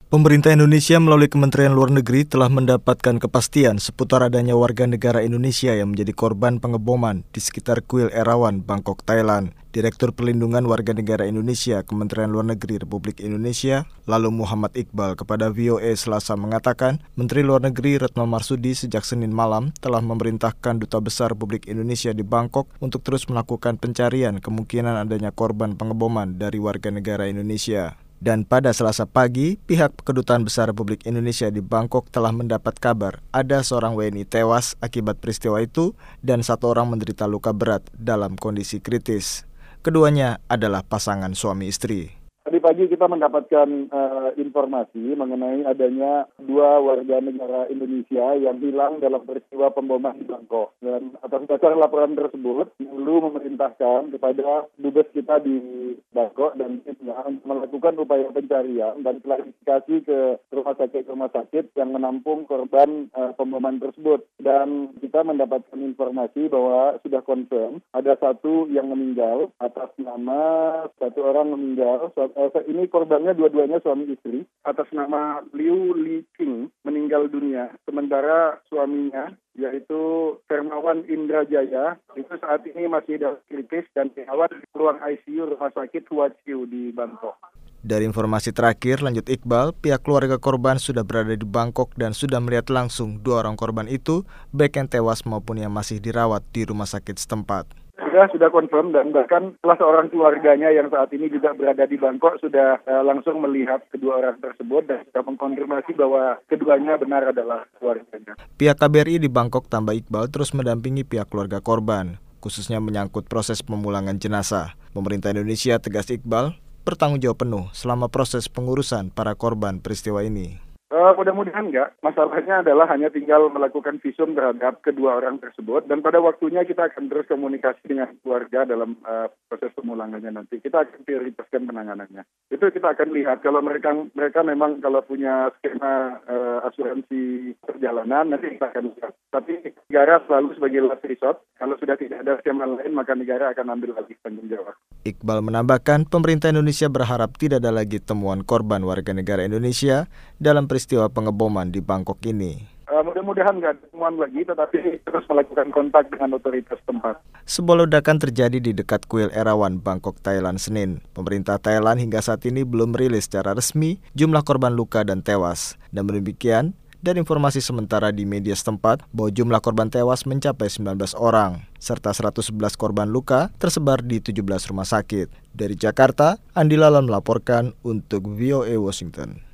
Pemerintah Indonesia melalui Kementerian Luar Negeri telah mendapatkan kepastian seputar adanya warga negara Indonesia yang menjadi korban pengeboman di sekitar kuil Erawan, Bangkok, Thailand. Direktur Perlindungan Warga Negara Indonesia Kementerian Luar Negeri Republik Indonesia, lalu Muhammad Iqbal kepada VOA Selasa mengatakan, Menteri Luar Negeri Retno Marsudi sejak Senin malam telah memerintahkan Duta Besar Republik Indonesia di Bangkok untuk terus melakukan pencarian kemungkinan adanya korban pengeboman dari warga negara Indonesia. Dan pada Selasa pagi, pihak Kedutaan Besar Republik Indonesia di Bangkok telah mendapat kabar ada seorang WNI tewas akibat peristiwa itu dan satu orang menderita luka berat dalam kondisi kritis. Keduanya adalah pasangan suami istri. Tadi pagi kita mendapatkan informasi mengenai adanya dua warga negara Indonesia yang hilang dalam peristiwa pemboman di Bangkok. Dan atas dasar laporan tersebut, Menlu memerintahkan kepada dubes kita di Bangkok dan timnya untuk melakukan upaya pencarian dan klarifikasi ke rumah sakit yang menampung korban pemboman tersebut. Dan kita mendapatkan informasi bahwa sudah confirm ada satu yang meninggal atas nama satu orang meninggal. Ini korbannya dua-duanya suami istri atas nama Liu Li Qing meninggal dunia. Sementara suaminya yaitu Hermawan Indrajaya itu saat ini masih dalam kritis dan dirawat di ruang ICU Rumah Sakit Huaqiu di Bangkok. Dari informasi terakhir, lanjut Iqbal, pihak keluarga korban sudah berada di Bangkok dan sudah melihat langsung dua orang korban itu, baik yang tewas maupun yang masih dirawat di rumah sakit setempat. Sudah confirm dan bahkan salah seorang keluarganya yang saat ini juga berada di Bangkok sudah langsung melihat kedua orang tersebut dan sudah mengkonfirmasi bahwa keduanya benar adalah keluarganya. Pihak KBRI di Bangkok tambah Iqbal terus mendampingi pihak keluarga korban, khususnya menyangkut proses pemulangan jenazah. Pemerintah Indonesia, tegas Iqbal, bertanggung jawab penuh selama proses pengurusan para korban peristiwa ini. Mudah-mudahan enggak. Masalahnya adalah hanya tinggal melakukan visum terhadap kedua orang tersebut dan pada waktunya kita akan terus komunikasi dengan keluarga dalam proses pemulangannya nanti. Kita akan prioritaskan penanganannya. Itu kita akan lihat kalau mereka memang kalau punya skema asuransi perjalanan nanti kita akan lihat. Tapi negara selalu sebagai last resort. Kalau sudah tidak ada skema lain maka negara akan ambil alih tanggung jawab. Iqbal menambahkan pemerintah Indonesia berharap tidak ada lagi temuan korban warga negara Indonesia dalam peristiwa pengeboman di Bangkok ini. Mudah-mudahan nggak ada temuan lagi, tetapi terus melakukan kontak dengan otoritas tempat. Sebuah ledakan terjadi di dekat kuil Erawan, Bangkok, Thailand, Senin. Pemerintah Thailand hingga saat ini belum merilis secara resmi jumlah korban luka dan tewas. Dan demikian, dari informasi sementara di media setempat bahwa jumlah korban tewas mencapai 19 orang, serta 111 korban luka tersebar di 17 rumah sakit. Dari Jakarta, Andi Lalan melaporkan untuk VOA Washington.